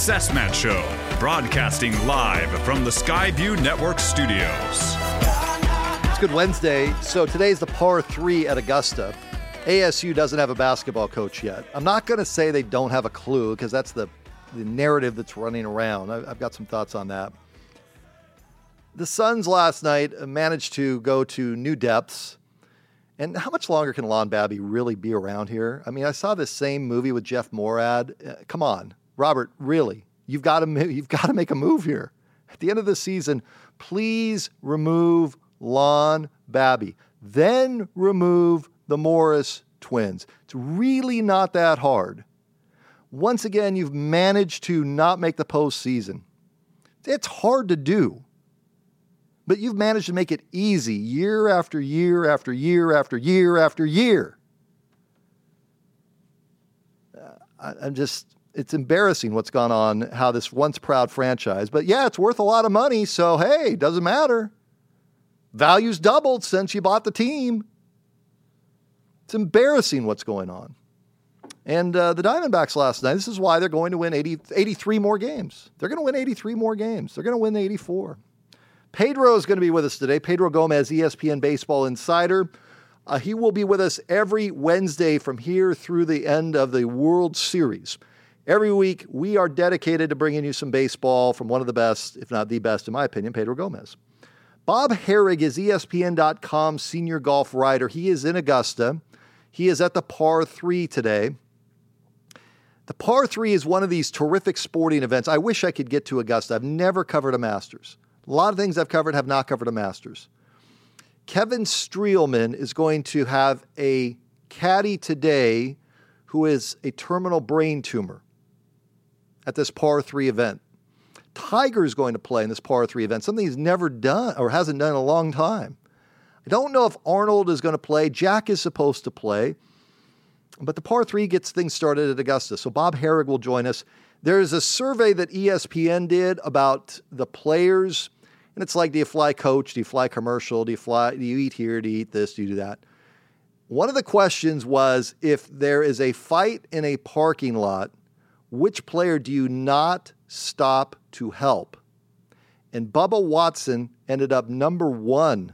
Cessmat Show, broadcasting live from the Skyview Network studios. It's Good Wednesday. So today's the par 3 at Augusta. ASU doesn't have a basketball coach yet. I'm not going to say they don't have a clue because that's the narrative that's running around. I've got some thoughts on that. The Suns last night managed to go to new depths. And how much longer can Lon Babby really be around here? I mean, I saw this same movie with Jeff Morad. Come on, Robert, really? You've got to make a move here. At the end of the season, please remove Lon Babby. Then remove the Morris twins. It's really not that hard. Once again, you've managed to not make the postseason. It's hard to do. But you've managed to make it easy year after year after year after year after year. It's embarrassing what's gone on, how this once proud franchise. But yeah, it's worth a lot of money, so hey, doesn't matter. Value's doubled since you bought the team. It's embarrassing what's going on. And the Diamondbacks last night, this is why they're going to win 83 more games. They're going to win 83 more games. They're going to win 84. Pedro is going to be with us today. Pedro Gomez, ESPN Baseball Insider. He will be with us every Wednesday from here through the end of the World Series. Every week, we are dedicated to bringing you some baseball from one of the best, if not the best, in my opinion, Pedro Gomez. Bob Harig is ESPN.com senior golf writer. He is in Augusta. He is at the par 3 today. The par 3 is one of these terrific sporting events. I wish I could get to Augusta. I've never covered a Masters. A lot of things I've covered have not covered a Masters. Kevin Streelman is going to have a caddy today who is a terminal brain tumor at this par 3 event. Tiger is going to play in this par 3 event, something he's never done or hasn't done in a long time. I don't know if Arnold is going to play. Jack is supposed to play. But the par 3 gets things started at Augusta. So Bob Harig will join us. There's a survey that ESPN did about the players. And it's like, do you fly coach? Do you fly commercial? Do you eat here? Do you eat this? Do you do that? One of the questions was, if there is a fight in a parking lot, which player do you not stop to help? And Bubba Watson ended up number 1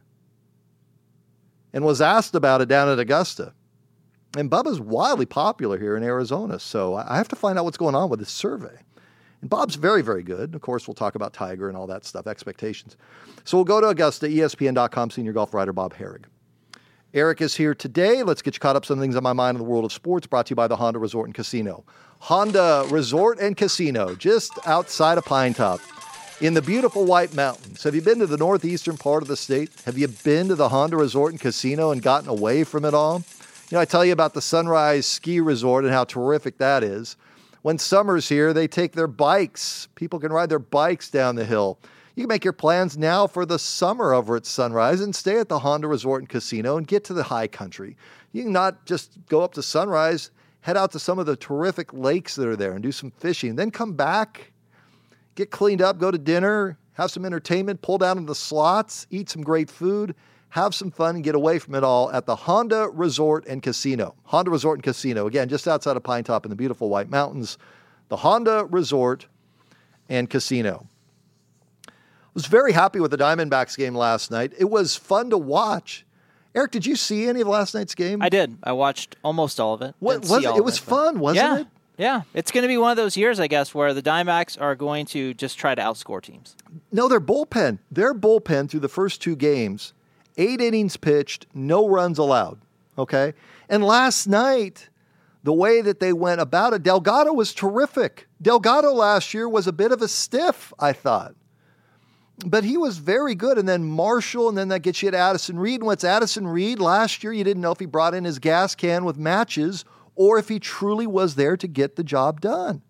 and was asked about it down at Augusta. And Bubba's wildly popular here in Arizona, so I have to find out what's going on with this survey. And Bob's very, very good. Of course, we'll talk about Tiger and all that stuff, expectations. So we'll go to Augusta, ESPN.com senior golf writer Bob Harig. Eric is here today. Let's get you caught up some things on my mind in the world of sports, brought to you by the Honda Resort and Casino. Honda Resort and Casino, just outside of Pine Top, in the beautiful White Mountains. Have you been to the northeastern part of the state? Have you been to the Honda Resort and Casino and gotten away from it all? You know, I tell you about the Sunrise Ski Resort and how terrific that is. When summer's here, they take their bikes. People can ride their bikes down the hill. You can make your plans now for the summer over at Sunrise and stay at the Honda Resort and Casino and get to the high country. You can not just go up to Sunrise, head out to some of the terrific lakes that are there and do some fishing, then come back, get cleaned up, go to dinner, have some entertainment, pull down in the slots, eat some great food, have some fun, and get away from it all at the Honda Resort and Casino. Honda Resort and Casino, again, just outside of Pine Top in the beautiful White Mountains. The Honda Resort and Casino. I was very happy with the Diamondbacks game last night. It was fun to watch. Eric, did you see any of last night's game? I did. I watched almost all of it. It was fun, wasn't it? Yeah. It's going to be one of those years, I guess, where the Diamondbacks are going to just try to outscore teams. No, their bullpen through the first 2 games, 8 innings pitched, no runs allowed, okay? And last night, the way that they went about it, Delgado was terrific. Delgado last year was a bit of a stiff, I thought. But he was very good. And then Marshall, and then that gets you to Addison Reed. And what's Addison Reed? Last year, you didn't know if he brought in his gas can with matches or if he truly was there to get the job done.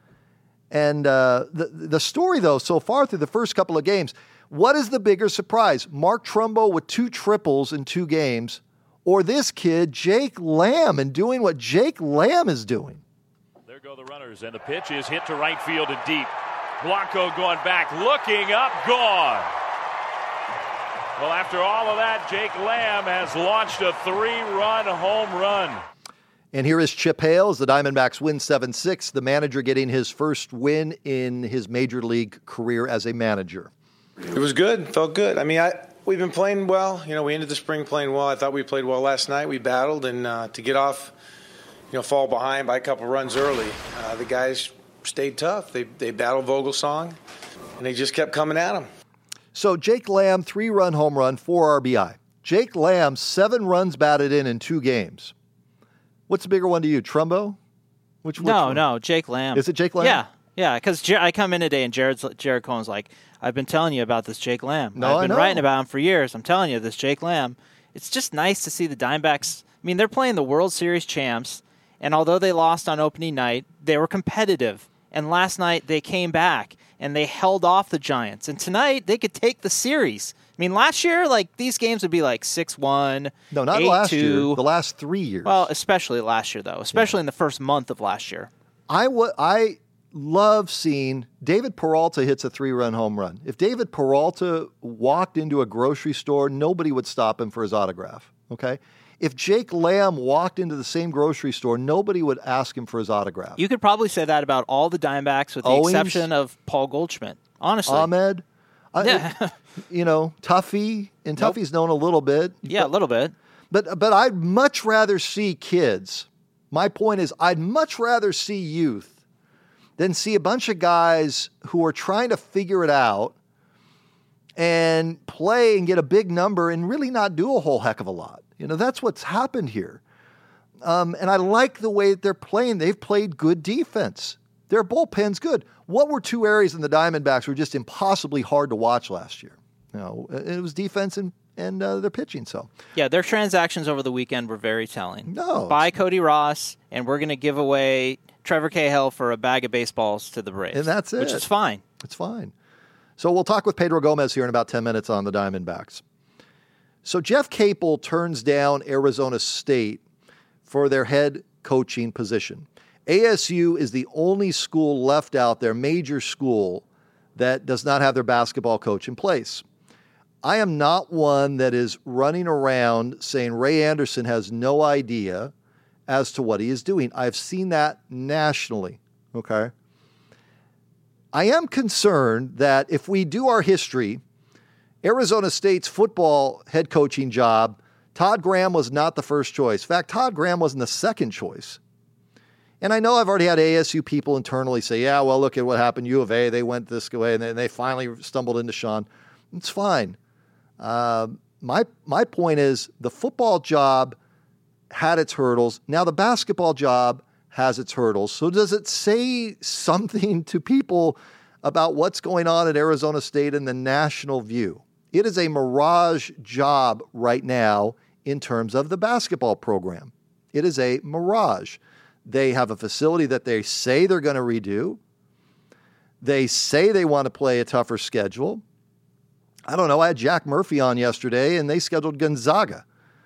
And the story, though, so far through the first couple of games, what is the bigger surprise? Mark Trumbo with 2 triples in 2 games, or this kid, Jake Lamb, and doing what Jake Lamb is doing? There go the runners, and the pitch is hit to right field and deep. Blanco going back, looking up, gone. Well, after all of that, Jake Lamb has launched a 3-run home run. And here is Chip Hale as the Diamondbacks win 7-6, the manager getting his first win in his major league career as a manager. It was good. Felt good. I mean, we've been playing well. We ended the spring playing well. I thought we played well last night. We battled, and to get off, fall behind by a couple runs early, the guys stayed tough. They battled Vogelsong, and they just kept coming at him. So Jake Lamb, 3-run home run, 4 RBI. Jake Lamb, 7 runs batted in 2 games. What's the bigger one to you, Trumbo? Which one? No, Jake Lamb. Is it Jake Lamb? Yeah, because I come in today and Jared Cohen's like, I've been telling you about this Jake Lamb. No, I've been I know. writing about him for years. I'm telling you, this Jake Lamb. It's just nice to see the Diamondbacks. I mean, they're playing the World Series champs, and although they lost on opening night, they were competitive. And last night they came back and they held off the Giants. And tonight they could take the series. I mean, last year, these games would be 6-1, No, not 8-2. last year. The last 3 years. Well, especially last year, though. Especially in the first month of last year. I love seeing David Peralta hits a 3-run home run. If David Peralta walked into a grocery store, nobody would stop him for his autograph. Okay? If Jake Lamb walked into the same grocery store, nobody would ask him for his autograph. You could probably say that about all the Diamondbacks with the Owings, exception of Paul Goldschmidt. Honestly. Ahmed. Yeah. Tuffy. And Tuffy's known a little bit. Yeah, a little bit. But I'd much rather see kids. My point is, I'd much rather see youth than see a bunch of guys who are trying to figure it out and play and get a big number and really not do a whole heck of a lot. That's what's happened here. And I like the way that they're playing. They've played good defense. Their bullpen's good. What were 2 areas in the Diamondbacks were just impossibly hard to watch last year? It was defense and their pitching. So yeah, their transactions over the weekend were very telling. No. Buy Cody Ross, and we're going to give away Trevor Cahill for a bag of baseballs to the Braves. And that's it. Which is fine. It's fine. So we'll talk with Pedro Gomez here in about 10 minutes on the Diamondbacks. So Jeff Capel turns down Arizona State for their head coaching position. ASU is the only school left out there, major school, that does not have their basketball coach in place. I am not one that is running around saying Ray Anderson has no idea as to what he is doing. I've seen that nationally, okay? I am concerned that if we do our history, Arizona State's football head coaching job, Todd Graham was not the first choice. In fact, Todd Graham wasn't the second choice. And I know I've already had ASU people internally say, yeah, well, look at what happened. U of A, they went this way, and they finally stumbled into Sean. It's fine. My point is the football job had its hurdles. Now the basketball job has its hurdles. So does it say something to people about what's going on at Arizona State in the national view? It is a mirage job right now in terms of the basketball program. It is a mirage. They have a facility that they say they're going to redo. They say they want to play a tougher schedule. I don't know. I had Jack Murphy on yesterday, and they scheduled Gonzaga.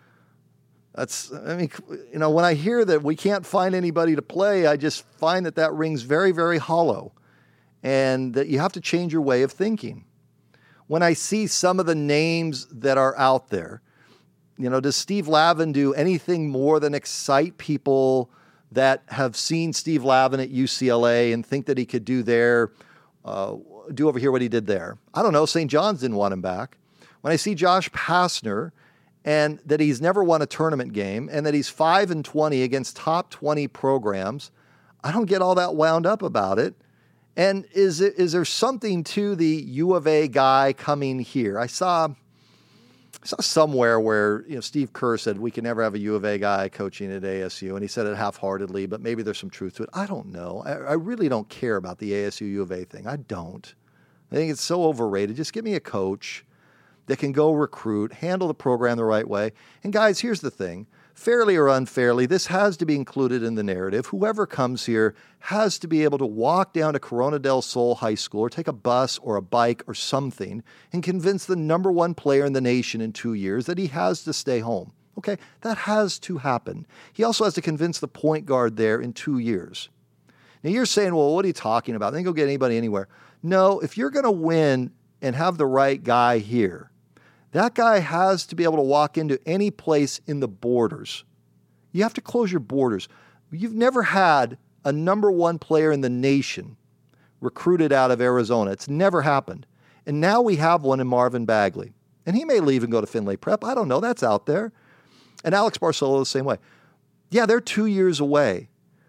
When I hear that we can't find anybody to play, I just find that rings very, very hollow, and that you have to change your way of thinking. When I see some of the names that are out there, does Steve Lavin do anything more than excite people that have seen Steve Lavin at UCLA and think that he could do over here what he did there? I don't know. St. John's didn't want him back. When I see Josh Pastner and that he's never won a tournament game and that he's 5-20 against top 20 programs, I don't get all that wound up about it. And is there something to the U of A guy coming here? I saw somewhere where Steve Kerr said we can never have a U of A guy coaching at ASU, and he said it half-heartedly, but maybe there's some truth to it. I don't know. I really don't care about the ASU U of A thing. I don't. I think it's so overrated. Just give me a coach that can go recruit, handle the program the right way. And guys, here's the thing. Fairly or unfairly, this has to be included in the narrative. Whoever comes here has to be able to walk down to Corona del Sol High School or take a bus or a bike or something and convince the number 1 player in the nation in 2 years that he has to stay home. Okay, that has to happen. He also has to convince the point guard there in 2 years. Now you're saying, well, what are you talking about? They can go get anybody anywhere. No, if you're going to win and have the right guy here, that guy has to be able to walk into any place in the borders, You have to close your borders. You've never had a number one player in the nation recruited out of Arizona. It's never happened. And now we have one in Marvin Bagley. And he may leave and go to Findlay Prep. I don't know. That's out there. And Alex Barcelo the same way. Yeah, they're 2 years away.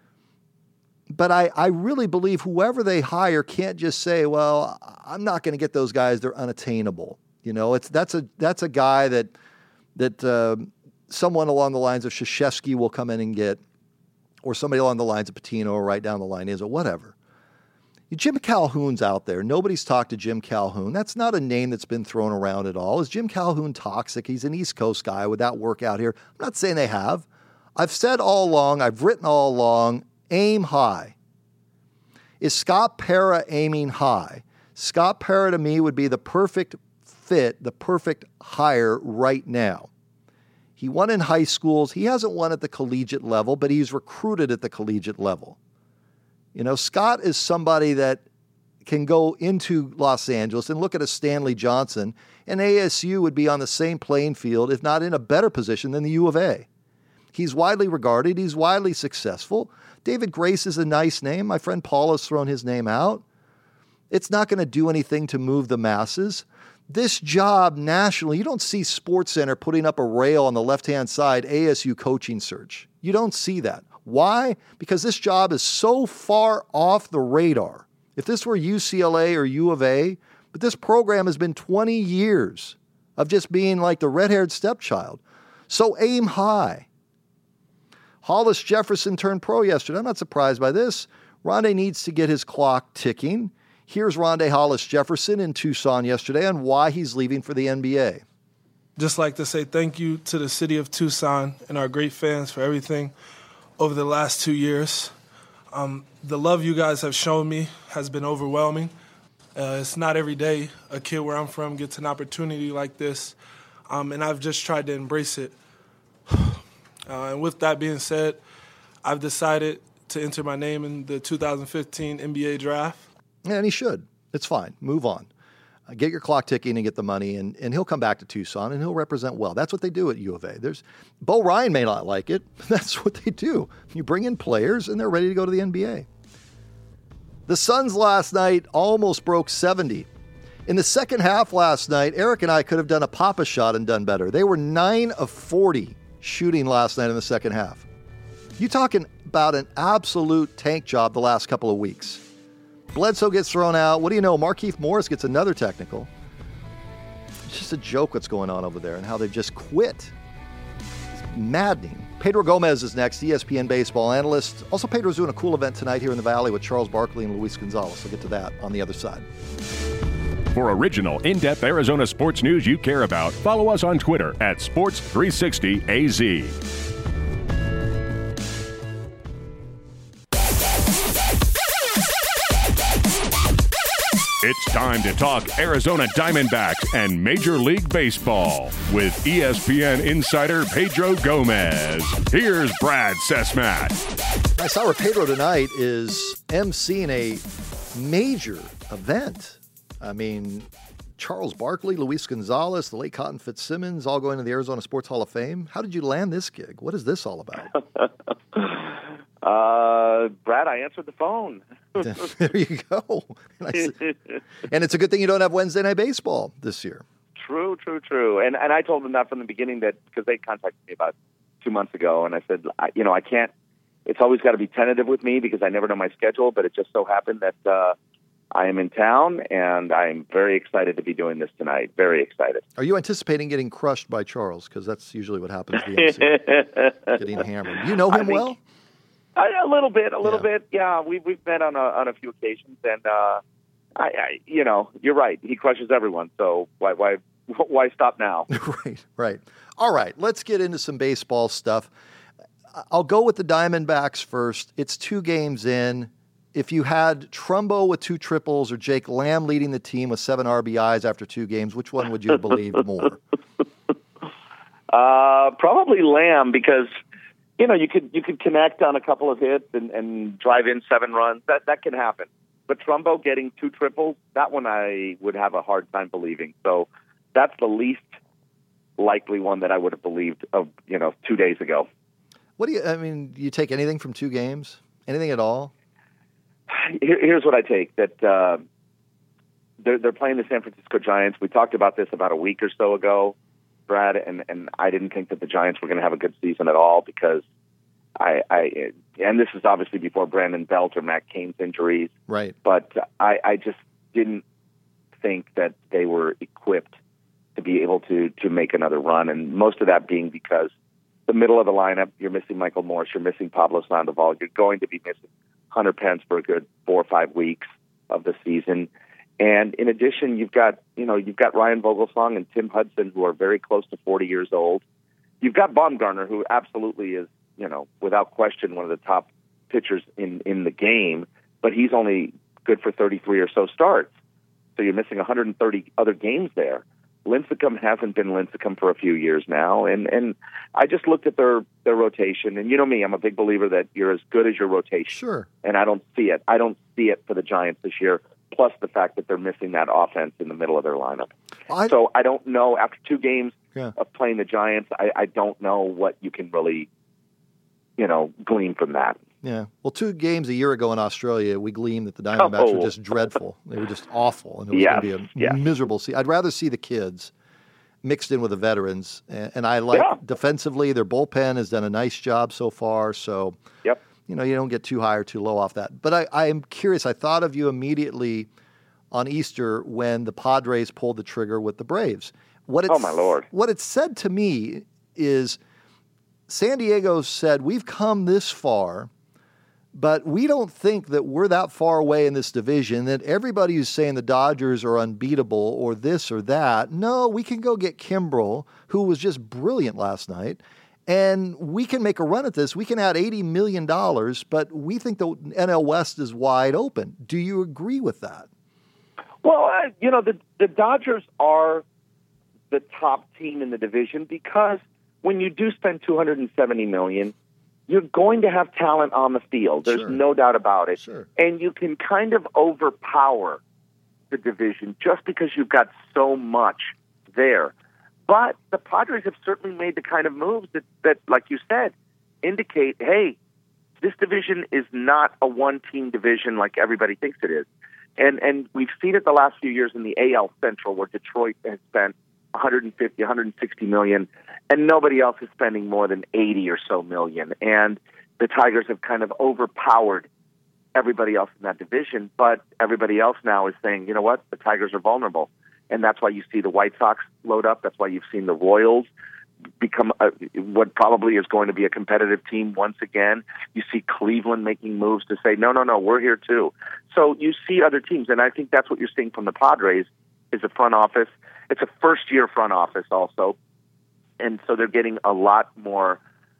But I really believe whoever they hire can't just say, well, I'm not going to get those guys. They're unattainable. You know, that's a guy that someone along the lines of Krzyzewski will come in and get, or somebody along the lines of Patino or right down the line is, or whatever. Jim Calhoun's out there. Nobody's talked to Jim Calhoun. That's not a name that's been thrown around at all. Is Jim Calhoun toxic? He's an East Coast guy. Would that work out here? I'm not saying they have. I've said all along, I've written all along, aim high. Is Scott Pera aiming high? Scott Pera to me would be the perfect fit, the perfect hire right now. He won in high schools. He hasn't won at the collegiate level, but he's recruited at the collegiate level. You know, Scott is somebody that can go into Los Angeles and look at a Stanley Johnson, and ASU would be on the same playing field, if not in a better position than the U of A. He's widely regarded. He's widely successful. David Grace is a nice name. My friend Paul has thrown his name out. It's not going to do anything to move the masses. This job nationally, you don't see SportsCenter putting up a rail on the left-hand side, ASU coaching search. You don't see that. Why? Because this job is so far off the radar. If this were UCLA or U of A, but this program has been 20 years of just being like the red-haired stepchild. So aim high. Hollis Jefferson turned pro yesterday. I'm not surprised by this. Rondae needs to get his clock ticking. Here's Rondae Hollis Jefferson in Tucson yesterday on why he's leaving for the NBA. Just like to say thank you to the city of Tucson and our great fans for everything over the last 2 years. The love you guys have shown me has been overwhelming. It's not every day a kid where I'm from gets an opportunity like this, and I've just tried to embrace it. And with that being said, I've decided to enter my name in the 2015 NBA draft. Yeah, and he should. It's fine. Move on. Get your clock ticking and get the money, and he'll come back to Tucson, and he'll represent well. That's what they do at U of A. Bo Ryan may not like it, but that's what they do. You bring in players, and they're ready to go to the NBA. The Suns last night almost broke 70. In the second half last night, Eric and I could have done a Papa shot and done better. They were 9 of 40 shooting last night in the second half. You talking about an absolute tank job the last couple of weeks. Bledsoe gets thrown out. What do you know? Markieff Morris gets another technical. It's just a joke what's going on over there and how they've just quit. It's maddening. Pedro Gomez is next, ESPN baseball analyst. Also, Pedro's doing a cool event tonight here in the Valley with Charles Barkley and Luis Gonzalez. We'll get to that on the other side. For original, in-depth Arizona sports news you care about, follow us on Twitter at Sports360AZ. It's time to talk Arizona Diamondbacks and Major League Baseball with ESPN insider Pedro Gomez. Here's Brad Sesmat. I saw where Pedro tonight is emceeing a major event. I mean, Charles Barkley, Luis Gonzalez, the late Cotton Fitzsimmons, all going to the Arizona Sports Hall of Fame. How did you land this gig? What is this all about? Brad, I answered the phone. There you go. And it's a good thing you don't have Wednesday Night Baseball this year. True. And I told them that from the beginning, that because they contacted me about 2 months ago, and I said, I can't. It's always got to be tentative with me because I never know my schedule. But it just so happened that I am in town, and I'm very excited to be doing this tonight. Very excited. Are you anticipating getting crushed by Charles? Because that's usually what happens to the MC. Getting hammered. You know him well? A little bit. Yeah, we've met on a few occasions, and you're right. He crushes everyone. So why stop now? Right. All right, let's get into some baseball stuff. I'll go with the Diamondbacks first. It's 2 games in. If you had Trumbo with 2 triples or Jake Lamb leading the team with 7 RBIs after 2 games, which one would you believe more? Probably Lamb, because you could connect on a couple of hits and drive in 7 runs. That can happen. But Trumbo getting 2 triples, that one I would have a hard time believing. So that's the least likely one that I would have believed of 2 days ago. What do you take anything from 2 games? Anything at all? Here's what I take, that they're playing the San Francisco Giants. We talked about this about a week or so ago, Brad, and I didn't think that the Giants were going to have a good season at all because and this is obviously before Brandon Belt or Matt Cain's injuries. Right. But I just didn't think that they were equipped to be able to make another run, and most of that being because the middle of the lineup, you're missing Michael Morse, you're missing Pablo Sandoval, you're going to be missing Hunter Pence for a good 4 or 5 weeks of the season. And in addition, you've got Ryan Vogelsong and Tim Hudson, who are very close to 40 years old. You've got Baumgartner, who absolutely is, without question, one of the top pitchers in the game, but he's only good for 33 or so starts. So you're missing 130 other games there. Lincecum hasn't been Lincecum for a few years now, and I just looked at their rotation, and you know me, I'm a big believer that you're as good as your rotation. Sure. And I don't see it. I don't see it for the Giants this year, plus the fact that they're missing that offense in the middle of their lineup. So I don't know, after 2 games of playing the Giants, I don't know what you can really, glean from that. Yeah. Well, 2 games a year ago in Australia, we gleaned that the Diamondbacks were just dreadful. They were just awful, and it was going to be a miserable season. I'd rather see the kids mixed in with the veterans, and I like defensively. Their bullpen has done a nice job so far, so you don't get too high or too low off that. But I am curious. I thought of you immediately on Easter when the Padres pulled the trigger with the Braves. My Lord. What it said to me is San Diego said, we've come this far, but we don't think that we're that far away in this division, that everybody who's saying the Dodgers are unbeatable or this or that. No, we can go get Kimbrel, who was just brilliant last night, and we can make a run at this. We can add $80 million, but we think the NL West is wide open. Do you agree with that? Well, the Dodgers are the top team in the division because when you do spend $270 million, you're going to have talent on the field. There's no doubt about it. Sure. And you can kind of overpower the division just because you've got so much there. But the Padres have certainly made the kind of moves that, like you said, indicate, hey, this division is not a one-team division like everybody thinks it is. And we've seen it the last few years in the AL Central where Detroit has spent $150, $160 million, and nobody else is spending more than $80 or so million. And the Tigers have kind of overpowered everybody else in that division, but everybody else now is saying, you know what, the Tigers are vulnerable. And that's why you see the White Sox load up. That's why you've seen the Royals become what probably is going to be a competitive team once again. You see Cleveland making moves to say, no, we're here too. So you see other teams, and I think that's what you're seeing from the Padres is a front office. It's a first-year front office also, and so they're getting a lot more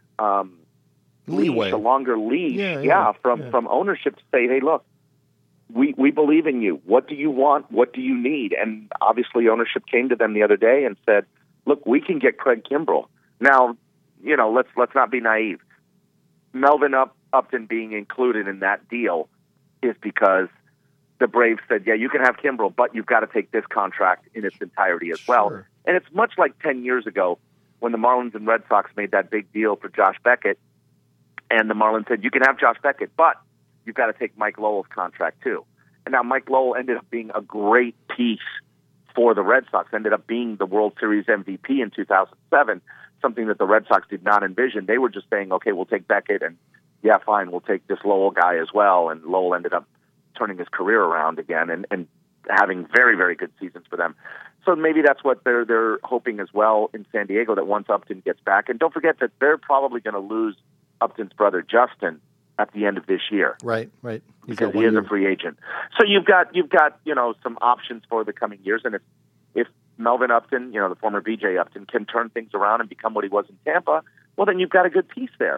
leeway, a longer leash, from ownership to say, hey, look, we believe in you. What do you want? What do you need? And obviously ownership came to them the other day and said, look, we can get Craig Kimbrel. Now, let's not be naive. Melvin Upton being included in that deal is because the Braves said, yeah, you can have Kimbrel, but you've got to take this contract in its entirety as well. And it's much like 10 years ago when the Marlins and Red Sox made that big deal for Josh Beckett, and the Marlins said, you can have Josh Beckett, but you've got to take Mike Lowell's contract too. And now Mike Lowell ended up being a great piece for the Red Sox, ended up being the World Series MVP in 2007, something that the Red Sox did not envision. They were just saying, okay, we'll take Beckett, and yeah, fine, we'll take this Lowell guy as well. And Lowell ended up turning his career around again and having very, very good seasons for them. So maybe that's what they're hoping as well in San Diego, that once Upton gets back. And don't forget that they're probably going to lose Upton's brother, Justin, at the end of this year. Right. Because he is a free agent. So you've got some options for the coming years. And if Melvin Upton, the former BJ Upton, can turn things around and become what he was in Tampa, well, then you've got a good piece there.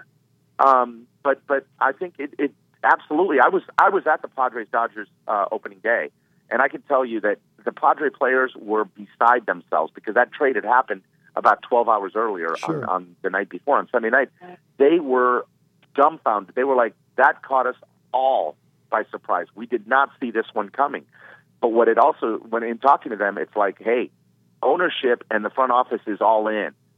But I think it absolutely. I was at the Padres-Dodgers opening day, and I can tell you that the Padre players were beside themselves because that trade had happened about 12 hours earlier on the night before, on Sunday night. They were dumbfounded. They were like, that caught us all by surprise. We did not see this one coming. But when in talking to them, it's like, hey, ownership and the front office is all in.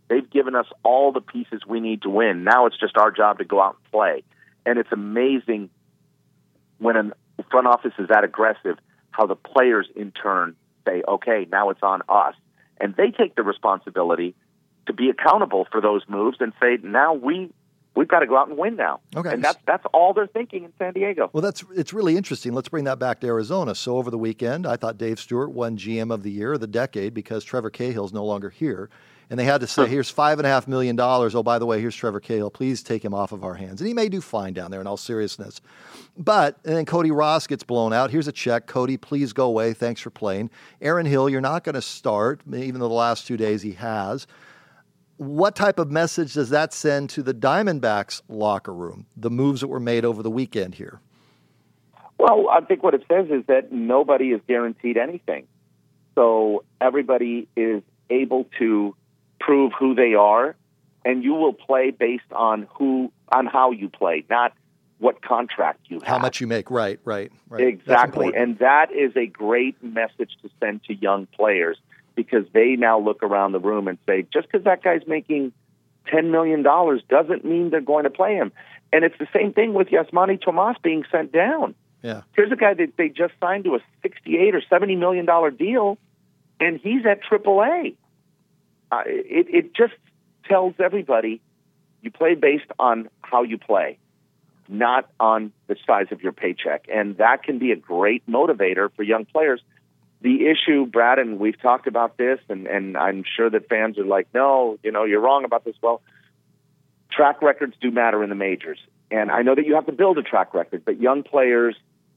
They've given us all the pieces we need to win. Now it's just our job to go out and play. And it's amazing when a front office is that aggressive, how the players in turn say, okay, now it's on us. And they take the responsibility to be accountable for those moves and say, now we've got to go out and win now. Okay. And that's all they're thinking in San Diego. Well, it's really interesting. Let's bring that back to Arizona. So over the weekend, I thought Dave Stewart won GM of the year of the decade because Trevor Cahill's no longer here. And they had to say, here's $5.5 million. Oh, by the way, here's Trevor Cahill. Please take him off of our hands. And he may do fine down there in all seriousness. And then Cody Ross gets blown out. Here's a check. Cody, please go away. Thanks for playing. Aaron Hill, you're not going to start, even though the last 2 days he has. What type of message does that send to the Diamondbacks locker room, the moves that were made over the weekend here? Well, I think what it says is that nobody is guaranteed anything. So everybody is able to prove who they are, and you will play based on how you play, not what contract you have. How much you make, right. Exactly, and that is a great message to send to young players because they now look around the room and say, just because that guy's making $10 million doesn't mean they're going to play him. And it's the same thing with Yasmani Tomas being sent down. Yeah. Here's a guy that they just signed to a $68 or $70 million deal, and he's at AAA. It just tells everybody you play based on how you play, not on the size of your paycheck. And that can be a great motivator for young players. The issue, Brad, and we've talked about this, and I'm sure that fans are like, no, you're wrong about this. Well, track records do matter in the majors. And I know that you have to build a track record, but young players,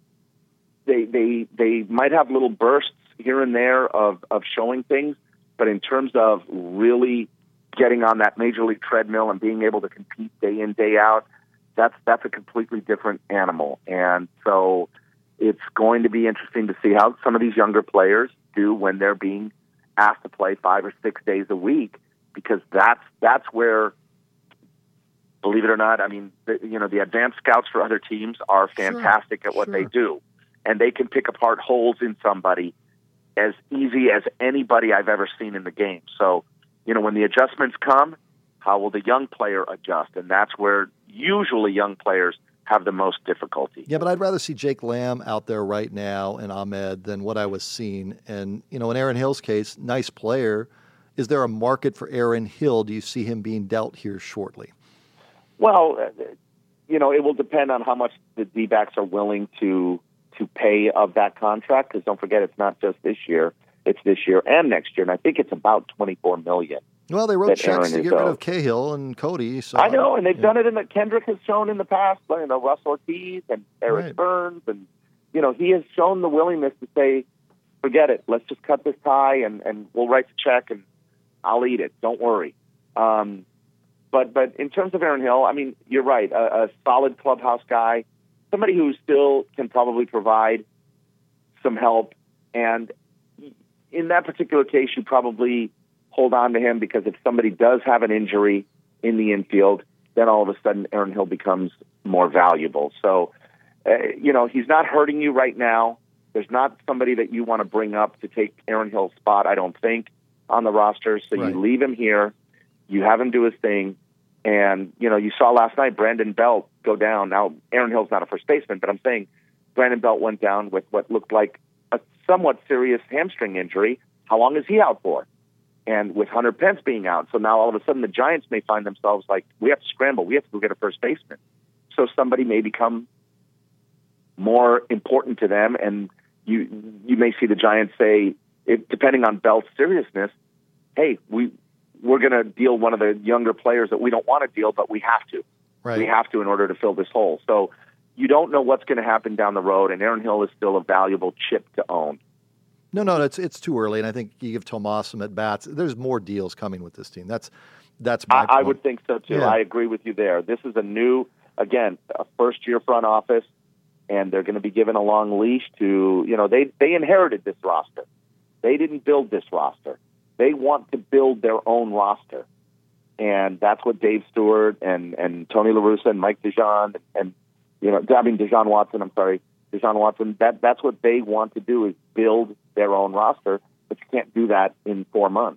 they might have little bursts here and there of showing things. But in terms of really getting on that major league treadmill and being able to compete day in, day out, that's a completely different animal. And so it's going to be interesting to see how some of these younger players do when they're being asked to play 5 or 6 days a week, because that's where, believe it or not, I mean, the advanced scouts for other teams are fantastic at what they do. And they can pick apart holes in somebody as easy as anybody I've ever seen in the game. So, when the adjustments come, how will the young player adjust? And that's where usually young players have the most difficulty. Yeah, but I'd rather see Jake Lamb out there right now and Ahmed than what I was seeing. And, in Aaron Hill's case, nice player. Is there a market for Aaron Hill? Do you see him being dealt here shortly? Well, it will depend on how much the D-backs are willing to pay of that contract, because don't forget, it's not just this year; it's this year and next year, and I think it's about $24 million. Well, they wrote checks to get rid of Cahill and Cody. So I know, and they've done it. Kendrick has shown in the past, Russ Ortiz and Eric Burns, and he has shown the willingness to say, "Forget it, let's just cut this tie, and we'll write the check, and I'll eat it. Don't worry." But in terms of Aaron Hill, I mean, you're right, a solid clubhouse guy. Somebody who still can probably provide some help. And in that particular case, you probably hold on to him, because if somebody does have an injury in the infield, then all of a sudden Aaron Hill becomes more valuable. So, he's not hurting you right now. There's not somebody that you want to bring up to take Aaron Hill's spot, I don't think, on the roster. So you leave him here. You have him do his thing. And, you saw last night Brandon Belt go down. Now, Aaron Hill's not a first baseman, but I'm saying Brandon Belt went down with what looked like a somewhat serious hamstring injury. How long is he out for? And with Hunter Pence being out, so now all of a sudden the Giants may find themselves like, we have to scramble. We have to go get a first baseman. So somebody may become more important to them, and you may see the Giants say, depending on Belt's seriousness, hey, we're going to deal one of the younger players that we don't want to deal, but we have to. Right. We have to in order to fill this hole. So you don't know what's going to happen down the road, and Aaron Hill is still a valuable chip to own. No, it's too early, and I think you give Tomas some at-bats. There's more deals coming with this team. That's my point. I would think so, too. Yeah. I agree with you there. This is a first-year front office, and they're going to be given a long leash to, they inherited this roster. They didn't build this roster. They want to build their own roster. And that's what Dave Stewart and Tony La Russa and Mike Dijon Deshaun Watson, that's what they want to do, is build their own roster, but you can't do that in 4 months.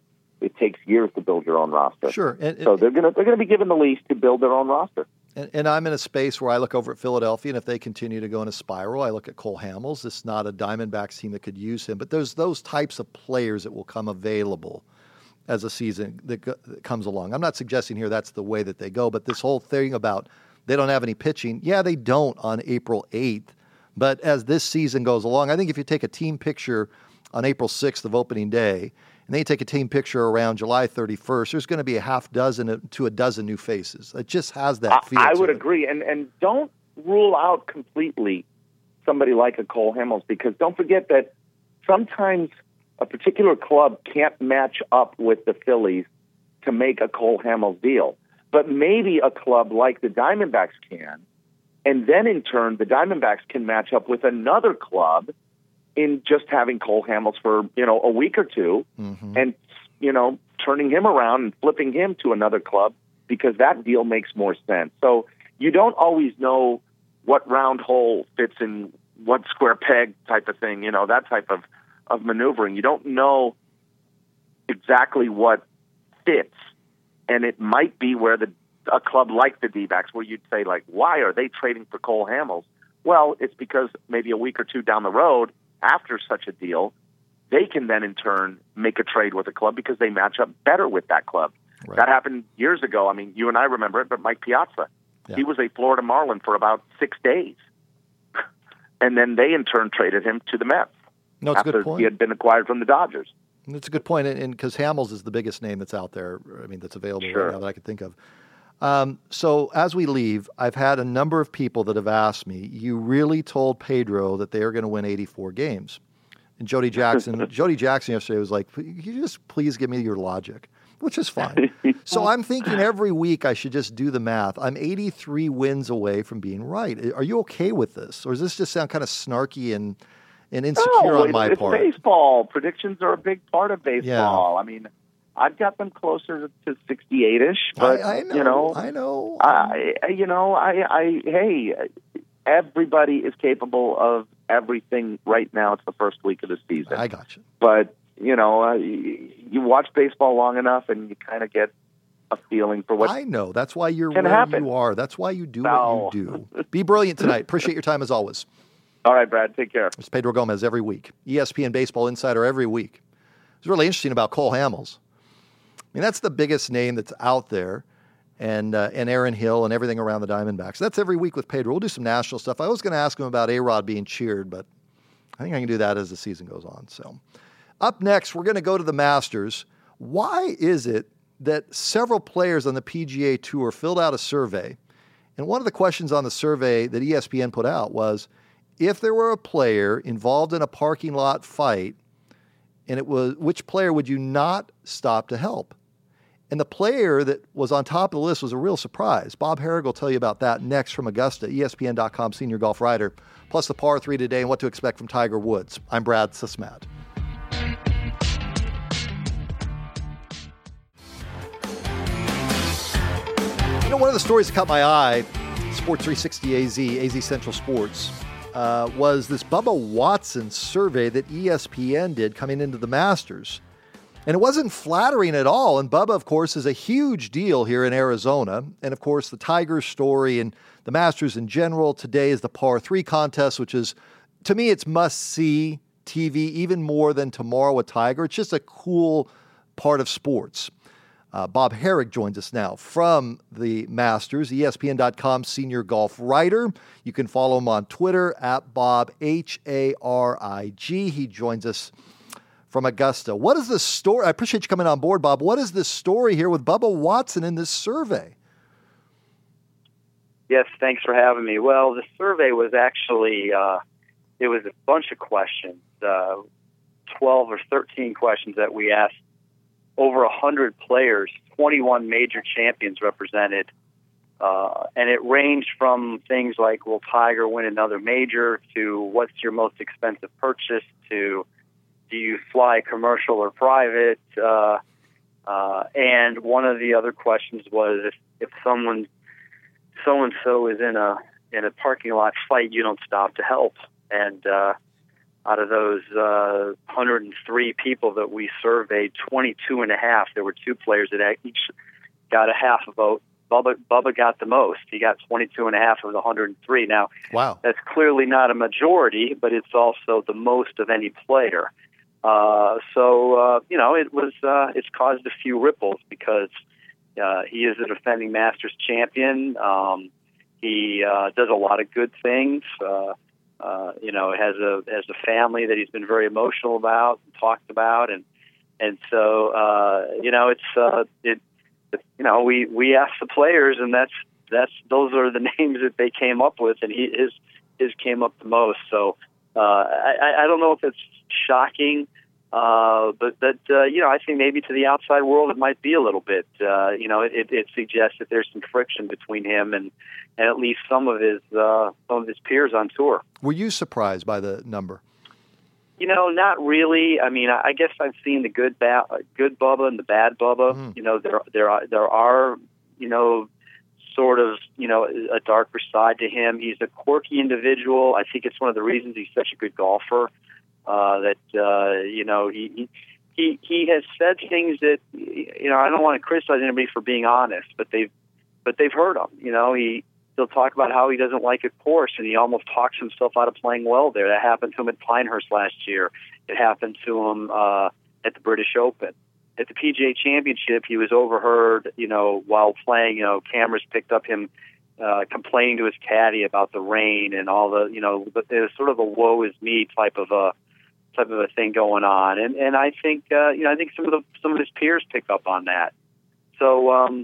it takes years to build your own roster. Sure. So they're gonna be given the leash to build their own roster. And I'm in a space where I look over at Philadelphia, and if they continue to go in a spiral, I look at Cole Hamels. It's not a Diamondbacks team that could use him, but there's those types of players that will come available as a season that comes along. I'm not suggesting here that's the way that they go, but this whole thing about they don't have any pitching, yeah, they don't on April 8th. But as this season goes along, I think if you take a team picture on April 6th of opening day, and then you take a team picture around July 31st, there's going to be a half dozen to a dozen new faces. It just has that feel. I would agree. And don't rule out completely somebody like a Cole Hamels, because don't forget that sometimes a particular club can't match up with the Phillies to make a Cole Hamels deal. But maybe a club like the Diamondbacks can, and then in turn the Diamondbacks can match up with another club in just having Cole Hamels for, a week or two, and, turning him around and flipping him to another club, because that deal makes more sense. So you don't always know what round hole fits in what square peg type of thing, that type of maneuvering. You don't know exactly what fits, and it might be where a club like the D-backs, where you'd say, like, why are they trading for Cole Hamels? Well, it's because maybe a week or two down the road, after such a deal, they can then in turn make a trade with a club because they match up better with that club. Right. That happened years ago. I mean, you and I remember it, but Mike Piazza, he was a Florida Marlin for about 6 days. And then they in turn traded him to the Mets after he had been acquired from the Dodgers. That's a good point. And because Hamels is the biggest name that's out there, that's available right now that I could think of. So as we leave, I've had a number of people that have asked me, you really told Pedro that they are going to win 84 games. And Jody Jackson yesterday was like, can you just please give me your logic, which is fine. So I'm thinking every week I should just do the math. I'm 83 wins away from being right. Are you okay with this? Or does this just sound kind of snarky and insecure on my part? It's baseball. Predictions are a big part of baseball. Yeah. I mean, I've got them closer to 68-ish, but I know. Hey, everybody is capable of everything right now. It's the first week of the season. I got you. But, you watch baseball long enough and you kind of get a feeling for what I know. That's why you're where you are. That's why you do what you do. Be brilliant tonight. Appreciate your time as always. All right, Brad. Take care. It's Pedro Gomez every week. ESPN Baseball Insider every week. It's really interesting about Cole Hamels. I mean, that's the biggest name that's out there, and Aaron Hill and everything around the Diamondbacks. That's every week with Pedro. We'll do some national stuff. I was going to ask him about A-Rod being cheered, but I think I can do that as the season goes on. So, up next, we're going to go to the Masters. Why is it that several players on the PGA Tour filled out a survey, and one of the questions on the survey that ESPN put out was, if there were a player involved in a parking lot fight, and it was, which player would you not stop to help? And the player that was on top of the list was a real surprise. Bob Harig will tell you about that next from Augusta, ESPN.com senior golf writer, plus the par 3 today and what to expect from Tiger Woods. I'm Brad Sesmat. One of the stories that caught my eye, Sports 360 AZ Central Sports, was this Bubba Watson survey that ESPN did coming into the Masters. And it wasn't flattering at all. And Bubba, of course, is a huge deal here in Arizona. And, of course, the Tigers story and the Masters in general. Today is the par 3 contest, which is, to me, it's must-see TV, even more than tomorrow with Tiger. It's just a cool part of sports. Bob Harig joins us now from the Masters, ESPN.com senior golf writer. You can follow him on Twitter at Bob Harig. He joins us from Augusta. What is the story? I appreciate you coming on board, Bob. What is the story here with Bubba Watson in this survey? Yes, thanks for having me. Well, the survey was actually, it was a bunch of questions, 12 or 13 questions that we asked over 100 players, 21 major champions represented, and it ranged from things like, will Tiger win another major, to what's your most expensive purchase, to do you fly commercial or private, and one of the other questions was if someone so-and-so is in a parking lot fight, you don't stop to help. And out of those 103 people that we surveyed, 22.5. There were 2 players that each got a half a vote. Bubba got the most. He got 22.5 of the 103. Now, wow, that's clearly not a majority, but it's also the most of any player. It's caused a few ripples because he is a defending Masters champion. He does a lot of good things. Has a family that he's been very emotional about and talked about, and so we asked the players, and those are the names that they came up with, and his came up the most. So I don't know if it's shocking, but I think maybe to the outside world it might be a little bit. It suggests that there's some friction between him and at least some of his peers on tour. Were you surprised by the number? Not really. I mean, I guess I've seen the good Bubba and the bad Bubba. Mm. There are sort of a darker side to him. He's a quirky individual. I think it's one of the reasons he's such a good golfer. He has said things that I don't want to criticize anybody for being honest, but they've hurt him. He'll talk about how he doesn't like a course, and he almost talks himself out of playing well there. That happened to him at Pinehurst last year. It happened to him at the British Open. At the PGA Championship, he was overheard, while playing. Cameras picked up him complaining to his caddy about the rain and all the, but there's sort of a woe is me type of a thing going on. And I think, I think some of his peers pick up on that. So,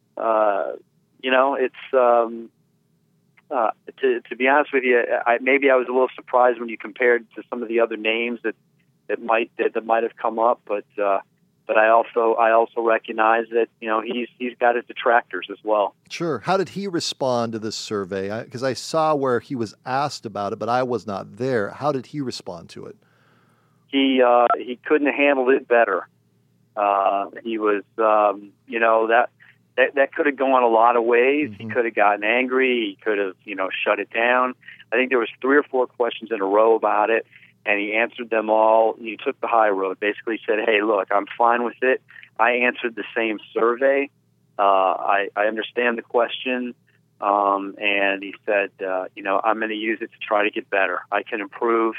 it's. To be honest with you, maybe I was a little surprised when you compared to some of the other names that might have come up, but I also recognize that he's got his detractors as well. Sure. How did he respond to this survey? Because I saw where he was asked about it, but I was not there. How did he respond to it? He couldn't have handled it better. He was That could have gone a lot of ways. Mm-hmm. He could have gotten angry. He could have, shut it down. I think there was 3 or 4 questions in a row about it, and he answered them all. He took the high road, basically said, hey, look, I'm fine with it. I answered the same survey. I understand the question. And he said, I'm going to use it to try to get better. I can improve.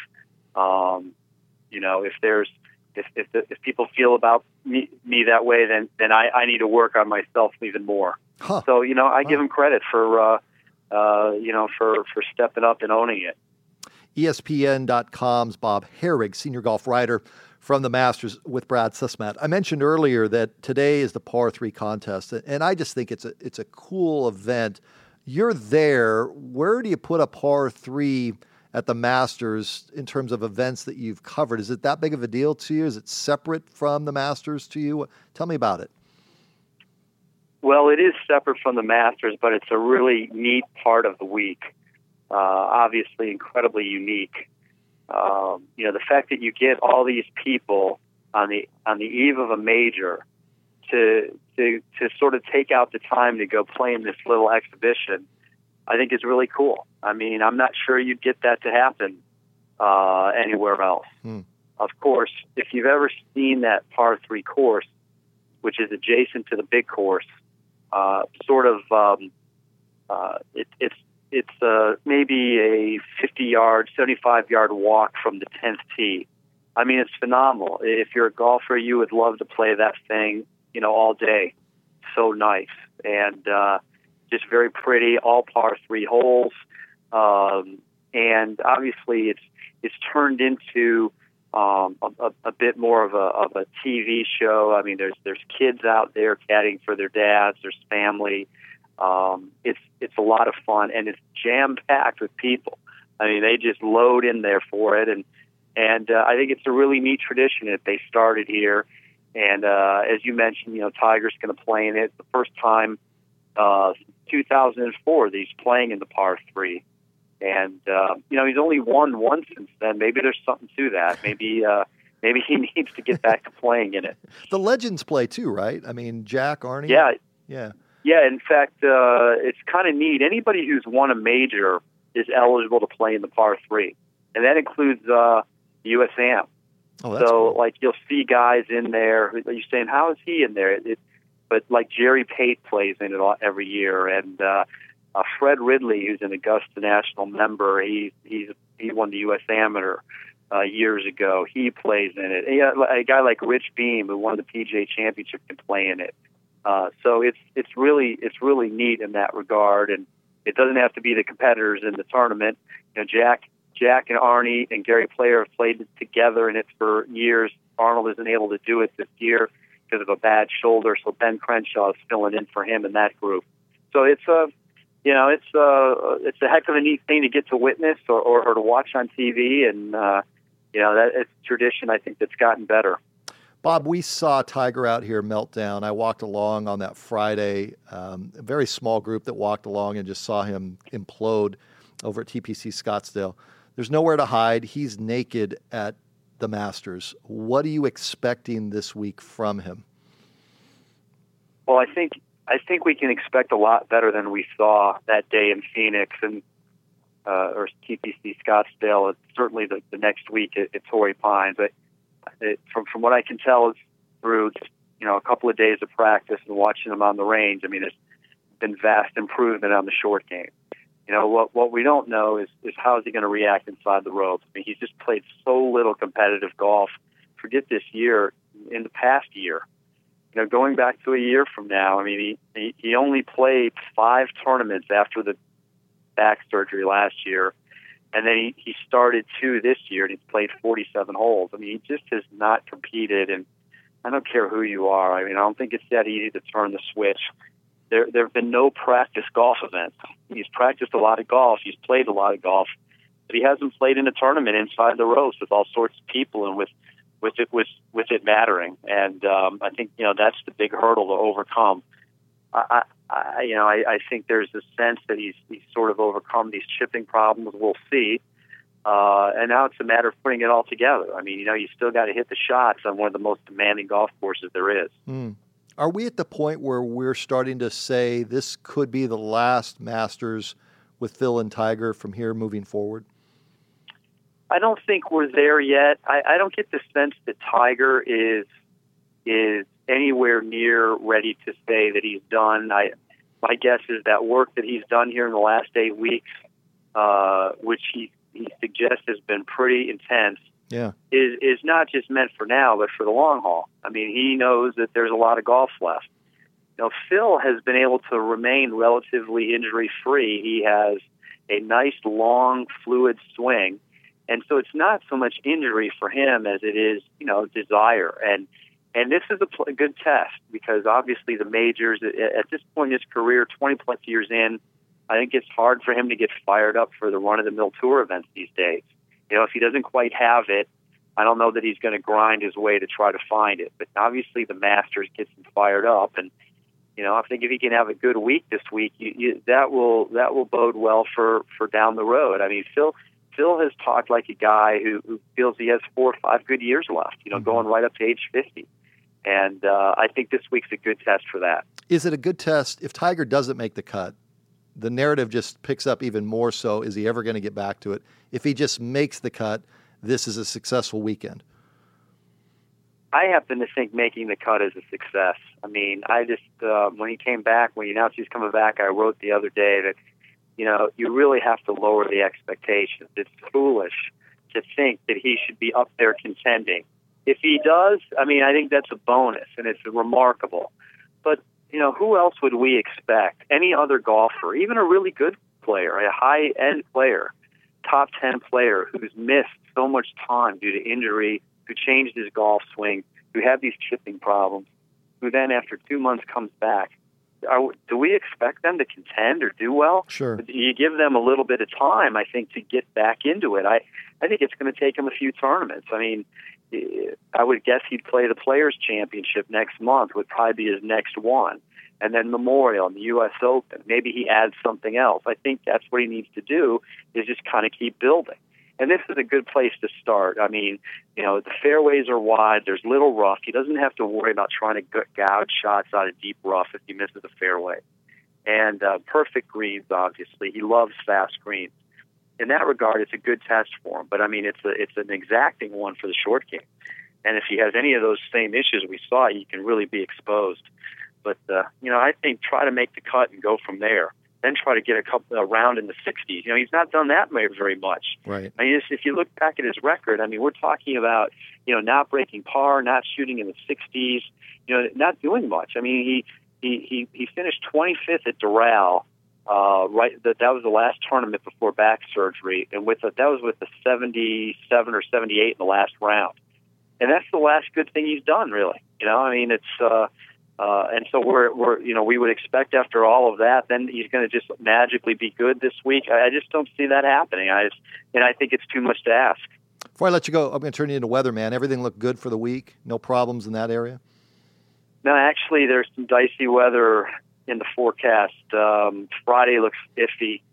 If people feel about me that way, then I need to work on myself even more. Huh. So I give him credit for stepping up and owning it. ESPN.com's Bob Harig, senior golf writer from the Masters with Brad Sesmat. I mentioned earlier that today is the par 3 contest, and I just think it's a cool event. You're there. Where do you put a par 3 at the Masters in terms of events that you've covered? Is it that big of a deal to you? Is it separate from the Masters to you? Tell me about it. Well, it is separate from the Masters, but it's a really neat part of the week. Obviously, incredibly unique. The fact that you get all these people on the eve of a major to sort of take out the time to go play in this little exhibition, I think is really cool. I mean, I'm not sure you'd get that to happen anywhere else. Of course, if you've ever seen that par 3 course, which is adjacent to the big course, it's maybe a 50-yard, 75-yard walk from the 10th tee. I mean, it's phenomenal. If you're a golfer, you would love to play that thing, all day. So nice. And just very pretty, all par 3 holes. And obviously it's turned into a bit more of a TV show. I mean, there's kids out there caddying for their dads, there's family. It's a lot of fun, and it's jam-packed with people. I mean, they just load in there for it, and I think it's a really neat tradition that they started here. And as you mentioned, Tiger's going to play in it. The first time 2004 that he's playing in the par 3. And, he's only won once since then. Maybe there's something to that. Maybe he needs to get back to playing in it. The legends play too, right? I mean, Jack, Arnie? Yeah. Yeah, in fact, it's kind of neat. Anybody who's won a major is eligible to play in the par 3. And that includes USAM. Oh, that's so, cool. like, you'll see guys in there. You're saying, how is he in there? But, like, Jerry Pate plays in it every year. And Fred Ridley, who's an Augusta National member, he won the U.S. Amateur years ago. He plays in it. A guy like Rich Beam, who won the PGA Championship, can play in it. So it's really neat in that regard. And it doesn't have to be the competitors in the tournament. You know, Jack and Arnie and Gary Player have played together in it for years. Arnold isn't able to do it this year because of a bad shoulder, so Ben Crenshaw is filling in for him in that group. So it's a heck of a neat thing to get to witness or to watch on TV, and that it's tradition. I think that's gotten better. Bob, we saw Tiger out here meltdown. I walked along on that Friday, a very small group that walked along and just saw him implode over at TPC Scottsdale. There's nowhere to hide. He's naked at the Masters. What are you expecting this week from him? Well, I think we can expect a lot better than we saw that day in Phoenix and or TPC Scottsdale. And certainly the next week at Torrey Pines. From what I can tell through just, a couple of days of practice and watching him on the range, I mean, there's been vast improvement on the short game. What we don't know is how is he going to react inside the ropes. I mean, he's just played so little competitive golf. Forget this year, in the past year. Going back to a year from now, I mean, he only played 5 tournaments after the back surgery last year, and then he started 2 this year, and he's played 47 holes. I mean, he just has not competed, and I don't care who you are. I mean, I don't think it's that easy to turn the switch. There have been no practice golf events. He's practiced a lot of golf. He's played a lot of golf, but he hasn't played in a tournament inside the ropes with all sorts of people and with it mattering. And I think that's the big hurdle to overcome. I think there's a sense that he's sort of overcome these chipping problems. We'll see. And now it's a matter of putting it all together. I mean, you still got to hit the shots on one of the most demanding golf courses there is. Are we at the point where we're starting to say this could be the last Masters with Phil and Tiger from here moving forward? I don't think we're there yet. I don't get the sense that Tiger is anywhere near ready to say that he's done. My guess is that work that he's done here in the last 8 weeks, which he suggests has been pretty intense, is not just meant for now, but for the long haul. I mean, he knows that there's a lot of golf left. Phil has been able to remain relatively injury-free. He has a nice, long, fluid swing. And so it's not so much injury for him as it is, desire. And this is a good test because obviously the majors, at this point in his career, 20-plus years in, I think it's hard for him to get fired up for the run-of-the-mill tour events these days. If he doesn't quite have it, I don't know that he's going to grind his way to try to find it. But obviously the Masters gets him fired up. And, I think if he can have a good week this week, that will bode well for down the road. I mean, Phil has talked like a guy who feels he has 4 or 5 good years left, going right up to age 50. And I think this week's a good test for that. Is it a good test? If Tiger doesn't make the cut, the narrative just picks up even more so. Is he ever going to get back to it? If he just makes the cut, this is a successful weekend. I happen to think making the cut is a success. I mean, I just, when he came back, when he announced he was coming back, I wrote the other day that, you really have to lower the expectations. It's foolish to think that he should be up there contending. If he does, I mean, I think that's a bonus, and it's remarkable. But, who else would we expect? Any other golfer, even a really good player, a high-end player, top 10 player who's missed so much time due to injury, who changed his golf swing, who had these chipping problems, who then after 2 months comes back. Do we expect them to contend or do well? Sure. You give them a little bit of time, I think, to get back into it. I think it's going to take him a few tournaments. I mean, I would guess he'd play the Players' Championship next month would probably be his next one. And then Memorial and the U.S. Open. Maybe he adds something else. I think that's what he needs to do is just kind of keep building. And this is a good place to start. I mean, the fairways are wide. There's little rough. He doesn't have to worry about trying to gouge shots out of deep rough if he misses a fairway. And perfect greens, obviously. He loves fast greens. in that regard, it's a good test for him. But I mean, it's an exacting one for the short game. And if he has any of those same issues we saw, he can really be exposed. But I think try to make the cut and go from there. Then try to get a round in the 60s. He's not done that very much. Right. I mean, if you look back at his record, I mean, we're talking about not breaking par, not shooting in the 60s, not doing much. I mean, he finished 25th at Doral. That was the last tournament before back surgery, and that was with the 77 or 78 in the last round. And that's the last good thing he's done, really. I mean, it's. And so we would expect after all of that, then he's going to just magically be good this week. I just don't see that happening. I think it's too much to ask. Before I let you go, I'm going to turn you into weatherman. Everything looked good for the week? No problems in that area? No, actually, there's some dicey weather in the forecast. Friday looks iffy.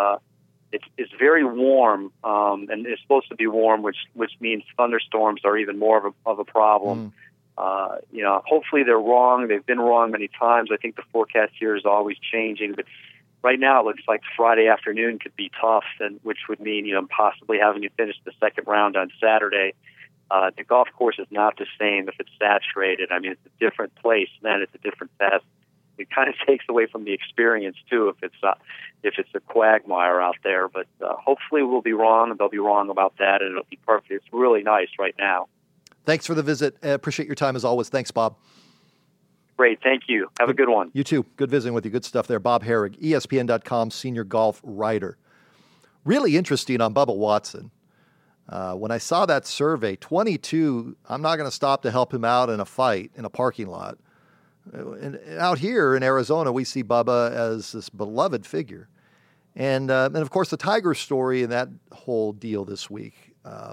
It's very warm, and it's supposed to be warm, which means thunderstorms are even more of a problem. Hopefully they're wrong. They've been wrong many times. I think the forecast here is always changing, but right now it looks like Friday afternoon could be tough, and which would mean possibly having to finish the second round on Saturday. The golf course is not the same if it's saturated. I mean, it's a different place, then it's a different test. It kind of takes away from the experience too if it's a quagmire out there. But hopefully we'll be wrong, and they'll be wrong about that, and it'll be perfect. It's really nice right now. Thanks for the visit. Appreciate your time as always. Thanks, Bob. Great. Thank you. Have a good one. You too. Good visiting with you. Good stuff there. Bob Harig, ESPN.com senior golf writer. Really interesting on Bubba Watson. When I saw that survey, 22, I'm not going to stop to help him out in a fight in a parking lot. And out here in Arizona, we see Bubba as this beloved figure. And of course, the Tiger story and that whole deal this week.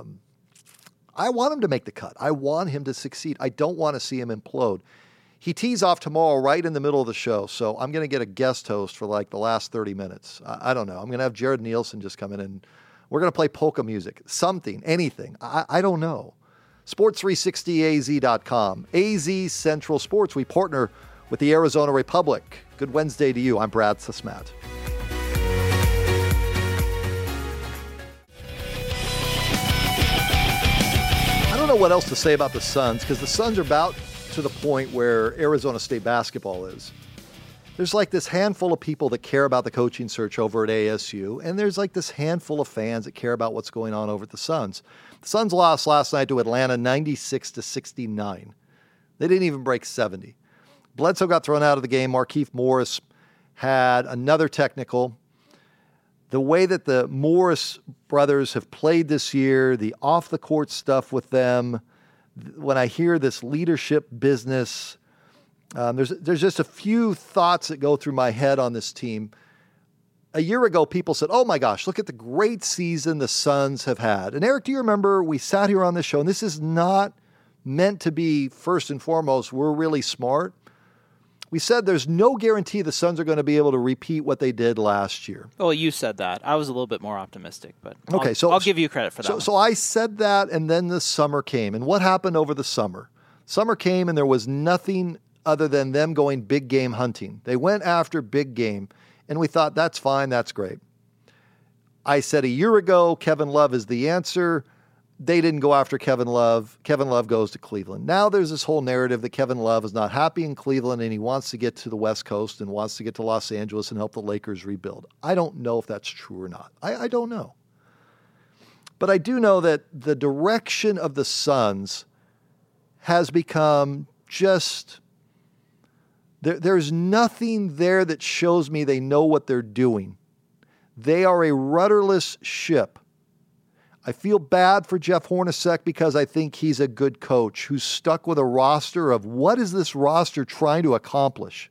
I want him to make the cut. I want him to succeed. I don't want to see him implode. He tees off tomorrow right in the middle of the show, so I'm going to get a guest host for like the last 30 minutes. I don't know. I'm going to have Jared Nielsen just come in, and we're going to play polka music, something, anything. I don't know. Sports360AZ.com. AZ Central Sports. We partner with the Arizona Republic. Good Wednesday to you. I'm Brad Sesmat. I don't know what else to say about the Suns, because the Suns are about to the point where Arizona State basketball is. There's like this handful of people that care about the coaching search over at ASU, and there's like this handful of fans that care about what's going on over at the Suns. The Suns lost last night to Atlanta 96-69. They didn't even break 70. Bledsoe got thrown out of the game. Markieff Morris had another technical. The way that the Morris brothers have played this year, the off-the-court stuff with them, when I hear this leadership business, there's just a few thoughts that go through my head on this team. A year ago, people said, oh my gosh, look at the great season the Suns have had. And Eric, do you remember we sat here on this show, and this is not meant to be first and foremost, we're really smart. We said there's no guarantee the Suns are going to be able to repeat what they did last year. Well, you said that. I was a little bit more optimistic, but okay, I'll give you credit for that. So I said that, and then the summer came. And what happened over the summer? Summer came, and there was nothing other than them going big game hunting. They went after big game, and we thought, that's fine, that's great. I said a year ago, Kevin Love is the answer. They didn't go after Kevin Love. Kevin Love goes to Cleveland. Now there's this whole narrative that Kevin Love is not happy in Cleveland and he wants to get to the West Coast and wants to get to Los Angeles and help the Lakers rebuild. I don't know if that's true or not. I don't know. But I do know that the direction of the Suns has become just... There's nothing there that shows me they know what they're doing. They are a rudderless ship. I feel bad for Jeff Hornacek because I think he's a good coach who's stuck with a roster of what is this roster trying to accomplish?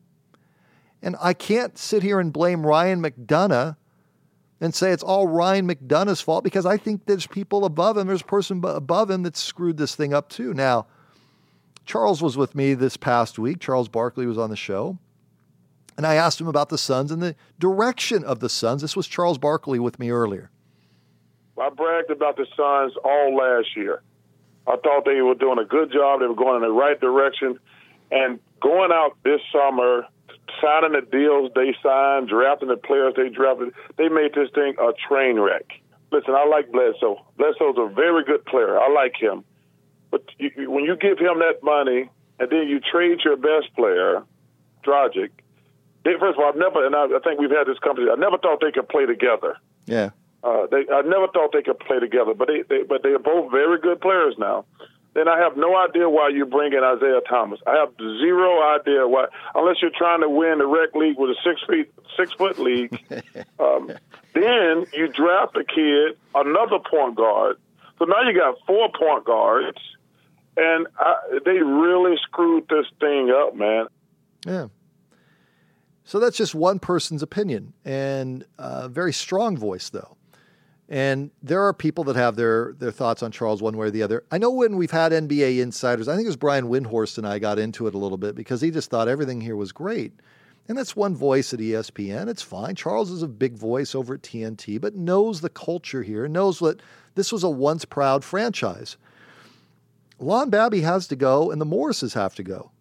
And I can't sit here and blame Ryan McDonough and say it's all Ryan McDonough's fault, because I think there's people above him. There's a person above him that screwed this thing up too. Now, Charles was with me this past week. Charles Barkley was on the show. And I asked him about the Suns and the direction of the Suns. This was Charles Barkley with me earlier. I bragged about the Suns all last year. I thought they were doing a good job. They were going in the right direction. And going out this summer, signing the deals they signed, drafting the players they drafted, they made this thing a train wreck. Listen, I like Bledsoe. Bledsoe's a very good player. I like him. But when you give him that money and then you trade your best player, Dragic, first of all, I think we've had this conversation, I never thought they could play together. Yeah. I never thought they could play together, but they are both very good players now. Then I have no idea why you bring in Isaiah Thomas. I have zero idea why, unless you're trying to win the rec league with a 6 foot league. Then you draft a kid, another point guard. So now you got 4 point guards, and they really screwed this thing up, man. Yeah. So that's just one person's opinion, and a very strong voice, though. And there are people that have their thoughts on Charles one way or the other. I know when we've had NBA insiders, I think it was Brian Windhorst and I got into it a little bit because he just thought everything here was great. And that's one voice at ESPN. It's fine. Charles is a big voice over at TNT, but knows the culture here, knows that this was a once proud franchise. Lon Babby has to go, and the Morrises have to go.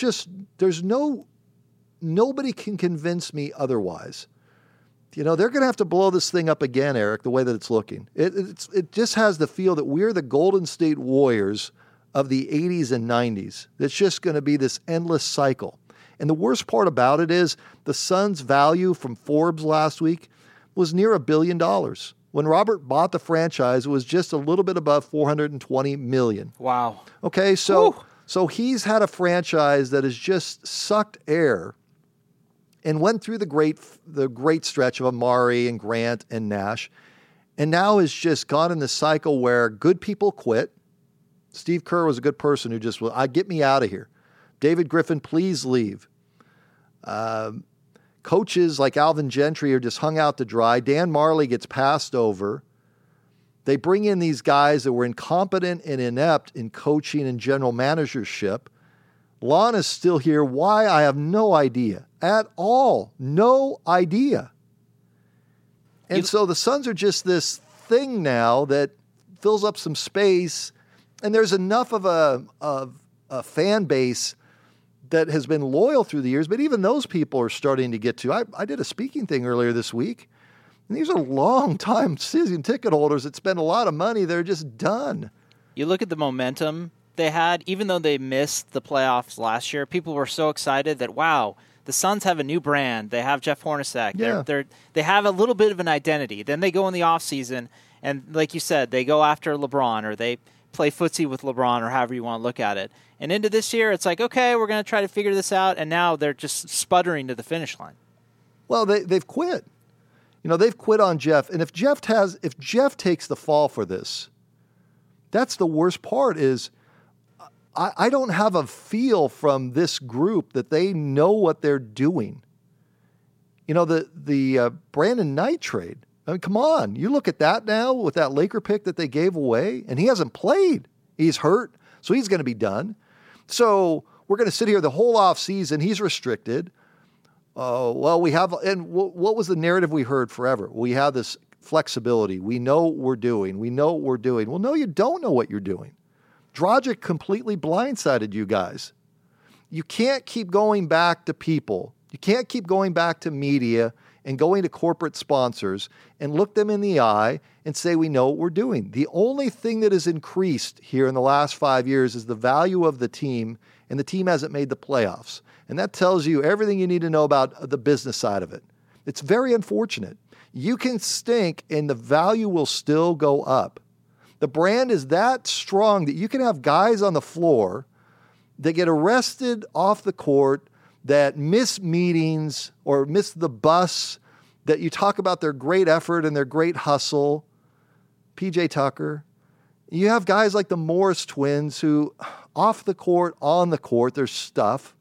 Nobody can convince me otherwise. You know, they're going to have to blow this thing up again, Eric, the way that it's looking. It just has the feel that we're the Golden State Warriors of the 80s and 90s. It's just going to be this endless cycle. And the worst part about it is the Suns' value from Forbes last week was near $1 billion. When Robert bought the franchise, it was just a little bit above $420 million. Wow. Okay, so he's had a franchise that has just sucked air and went through the great stretch of Amari and Grant and Nash, and now has just gone in this cycle where good people quit. Steve Kerr was a good person who just get me out of here. David Griffin, please leave. Coaches like Alvin Gentry are just hung out to dry. Dan Marley gets passed over. They bring in these guys that were incompetent and inept in coaching and general managership. Lon is still here. Why? I have no idea at all. No idea. And so the Suns are just this thing now that fills up some space, and there's enough of a fan base that has been loyal through the years, but even those people are starting to get to. I did a speaking thing earlier this week, and these are long-time season ticket holders that spend a lot of money. They're just done. You look at the momentum they had, even though they missed the playoffs last year, people were so excited that, wow, the Suns have a new brand. They have Jeff Hornacek. Yeah. They have a little bit of an identity. Then they go in the offseason, and like you said, they go after LeBron, or they play footsie with LeBron, or however you want to look at it. And into this year, it's like, okay, we're going to try to figure this out, and now they're just sputtering to the finish line. Well, they've quit. You know, they've quit on Jeff. And if Jeff takes the fall for this, that's the worst part is I don't have a feel from this group that they know what they're doing. You know, the Brandon Knight trade. I mean, come on. You look at that now with that Laker pick that they gave away, and he hasn't played. He's hurt, so he's going to be done. So we're going to sit here the whole offseason. He's restricted. Well, we have, and what was the narrative we heard forever? We have this flexibility. We know what we're doing. We know what we're doing. Well, no, you don't know what you're doing. Dragic completely blindsided you guys. You can't keep going back to people. You can't keep going back to media and going to corporate sponsors and look them in the eye and say, we know what we're doing. The only thing that has increased here in the last 5 years is the value of the team, and the team hasn't made the playoffs. And that tells you everything you need to know about the business side of it. It's very unfortunate. You can stink and the value will still go up. The brand is that strong that you can have guys on the floor that get arrested off the court, that miss meetings or miss the bus, that you talk about their great effort and their great hustle. PJ Tucker. You have guys like the Morris twins who, off the court, on the court, there's stuff.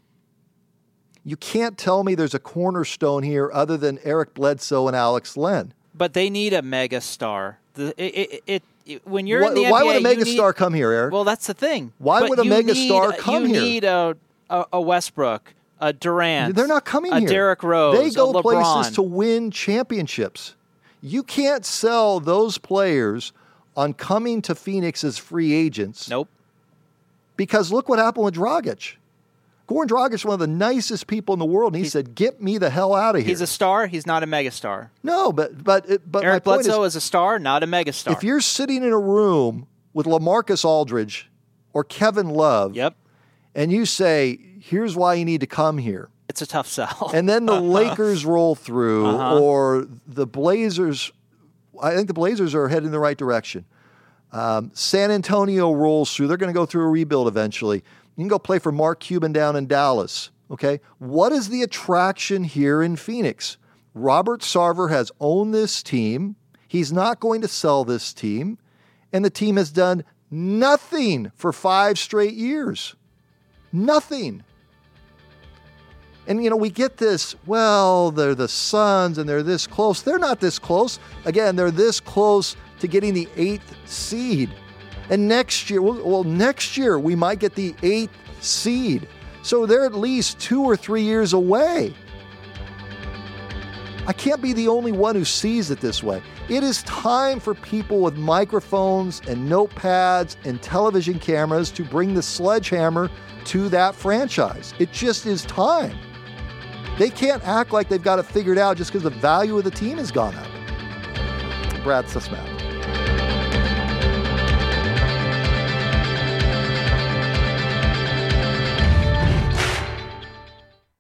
You can't tell me there's a cornerstone here other than Eric Bledsoe and Alex Len. But they need a mega star. When you're in the NBA, why would a mega star come here, Eric? Well, that's the thing. Why would a mega star come here? You need a Westbrook, a Durant. They're not coming here. A Derrick Rose, they go a LeBron. places to win championships. You can't sell those players on coming to Phoenix as free agents. Nope. Because look what happened with Dragic. Goran Dragic is one of the nicest people in the world, and he said, "Get me the hell out of here." He's a star. He's not a megastar. No, but Eric Bledsoe is a star, not a megastar. If you're sitting in a room with LaMarcus Aldridge or Kevin Love, and you say, "Here's why you need to come here," it's a tough sell. And then the Lakers roll through, or the Blazers. I think the Blazers are heading in the right direction. San Antonio rolls through. They're going to go through a rebuild eventually. You can go play for Mark Cuban down in Dallas. Okay, what is the attraction here in Phoenix? Robert Sarver has owned this team. He's not going to sell this team. And the team has done nothing for 5 straight years. Nothing. And, we get this, well, they're the Suns and they're this close. They're not this close. Again, they're this close to getting the 8th seed. And next year we might get the 8th seed. So they're at least 2 or 3 years away. I can't be the only one who sees it this way. It is time for people with microphones and notepads and television cameras to bring the sledgehammer to that franchise. It just is time. They can't act like they've got it figured out just because the value of the team has gone up. Brad Sesmat.